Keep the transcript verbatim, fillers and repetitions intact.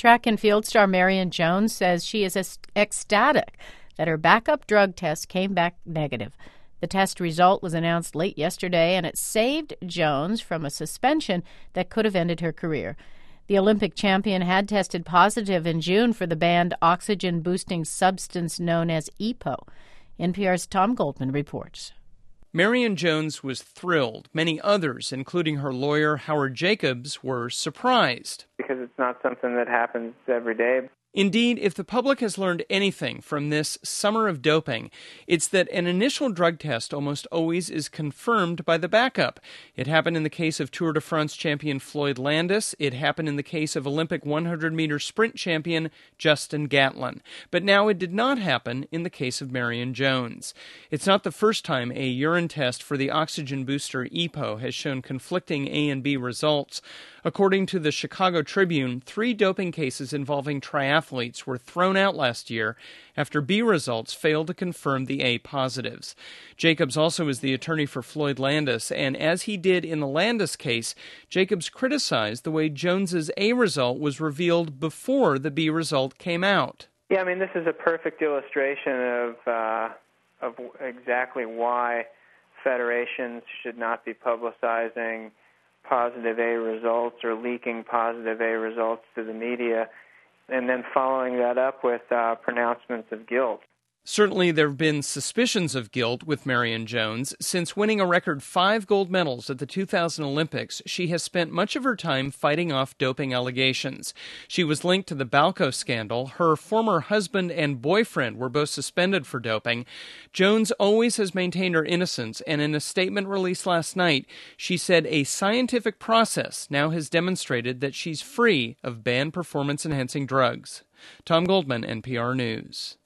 Track and field star Marion Jones says she is ecstatic that her backup drug test came back negative. The test result was announced late yesterday, and it saved Jones from a suspension that could have ended her career. The Olympic champion had tested positive in June for the banned oxygen-boosting substance known as E P O. N P R's Tom Goldman reports. Marion Jones was thrilled. Many others, including her lawyer Howard Jacobs, were surprised. Because it's not something that happens every day. Indeed, if the public has learned anything from this summer of doping, it's that an initial drug test almost always is confirmed by the backup. It happened in the case of Tour de France champion Floyd Landis. It happened in the case of Olympic one hundred meter sprint champion Justin Gatlin. But now it did not happen in the case of Marion Jones. It's not the first time a urine test for the oxygen booster E P O has shown conflicting A and B results. According to the Chicago Tribune, three doping cases involving triathletes were thrown out last year after B results failed to confirm the A positives. Jacobs also is the attorney for Floyd Landis, and as he did in the Landis case, Jacobs criticized the way Jones's A result was revealed before the B result came out. Yeah, I mean, this is a perfect illustration of uh, of exactly why federations should not be publicizing positive A results or leaking positive A results to the media, and then following that up with uh, pronouncements of guilt. Certainly there have been suspicions of guilt with Marion Jones. Since winning a record five gold medals at the two thousand Olympics, she has spent much of her time fighting off doping allegations. She was linked to the Balco scandal. Her former husband and boyfriend were both suspended for doping. Jones always has maintained her innocence, and in a statement released last night, she said a scientific process now has demonstrated that she's free of banned performance-enhancing drugs. Tom Goldman, N P R News.